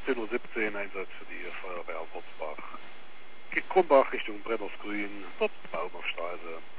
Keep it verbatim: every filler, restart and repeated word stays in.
achtzehn Uhr siebzehn, Einsatz für die Feuerwehr Wurzbach. Geht Krumbach Richtung Brennersgrün, dort Baumhofstraße.